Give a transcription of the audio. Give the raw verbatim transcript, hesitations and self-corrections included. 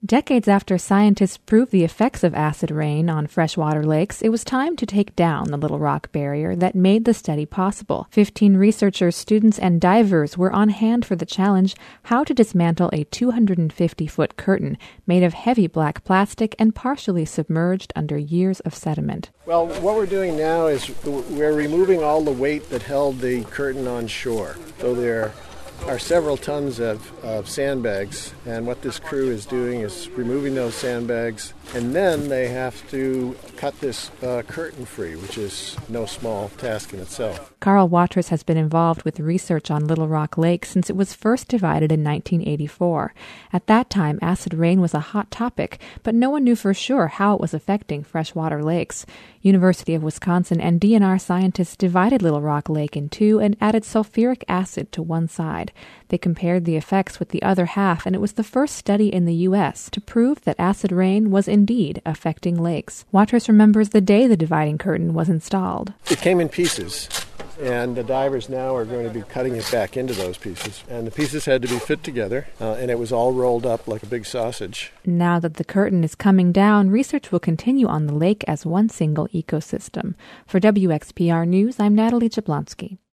Decades after scientists proved the effects of acid rain on freshwater lakes, it was time to take down the Little Rock barrier that made the study possible. Fifteen researchers, students, and divers were on hand for the challenge: how to dismantle a two hundred fifty foot curtain made of heavy black plastic and partially submerged under years of sediment. Well, what we're doing now is we're removing all the weight that held the curtain on shore. So there are several tons of, of sandbags, and what this crew is doing is removing those sandbags, and then they have to cut this uh, curtain free, which is no small task in itself. Carl Watrous has been involved with research on Little Rock Lake since it was first divided in nineteen eighty-four. At that time, acid rain was a hot topic, but no one knew for sure how it was affecting freshwater lakes. University of Wisconsin and D N R scientists divided Little Rock Lake in two and added sulfuric acid to one side. They compared the effects with the other half, and it was the first study in the U S to prove that acid rain was indeed affecting lakes. Watrous remembers the day the dividing curtain was installed. It came in pieces, and the divers now are going to be cutting it back into those pieces. And the pieces had to be fit together, uh, and it was all rolled up like a big sausage. Now that the curtain is coming down, research will continue on the lake as one single ecosystem. For W X P R News, I'm Natalie Jablonski.